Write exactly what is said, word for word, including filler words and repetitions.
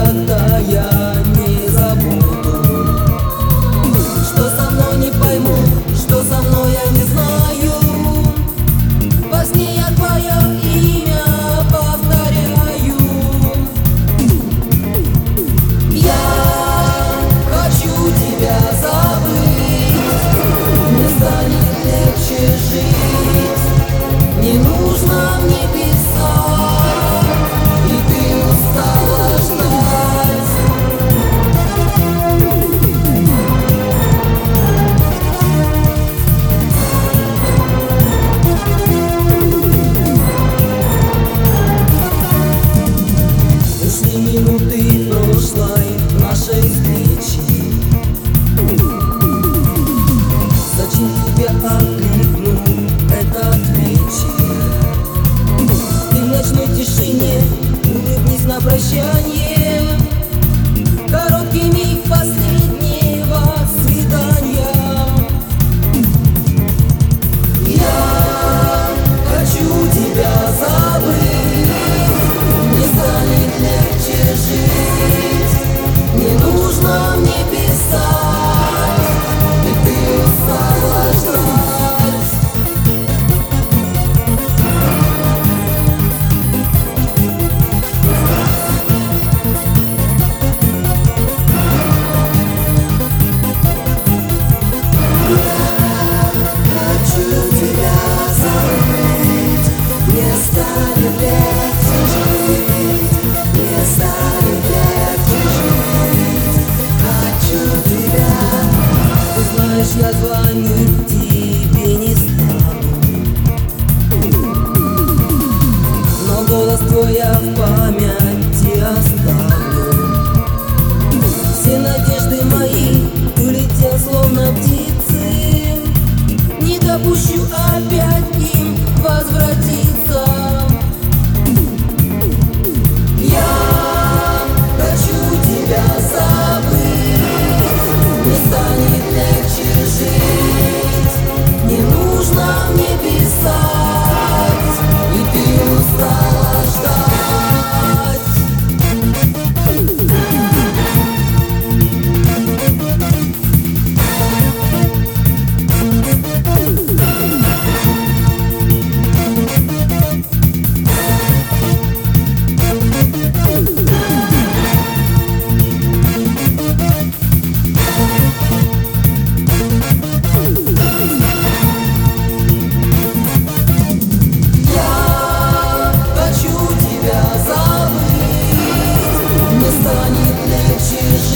никогда я не забуду. Что со мной не пойму, что со мной я не знаю. Во сне я твое имя повторяю. Я хочу тебя забыть, мне станет легче жить. Не нужно мне писать, и ты устала ждать. Ушли минуты прошлой нашей встречи. Зачем тебя окликнул этот вечер? Ты в ночной тишине улыбнись на прощание. Короткий миг последнего свидания. Я хочу тебя забыть, мне станет легче жить. Не нужно мне писать, и ты устала ждать. Хочу тебя забыть, мне станет легче жить. Мне станет легче жить. Хочу тебя. Ты знаешь, я звонить тебе не стану, но голос твой я в памяти оставлю. Все надежды мои улетят словно птицы. Не допущу опять им возвратиться. Я хочу тебя забыть, мне станет легче жить. Не нужно мне писать, и ты устала ждать. Станет легче жить.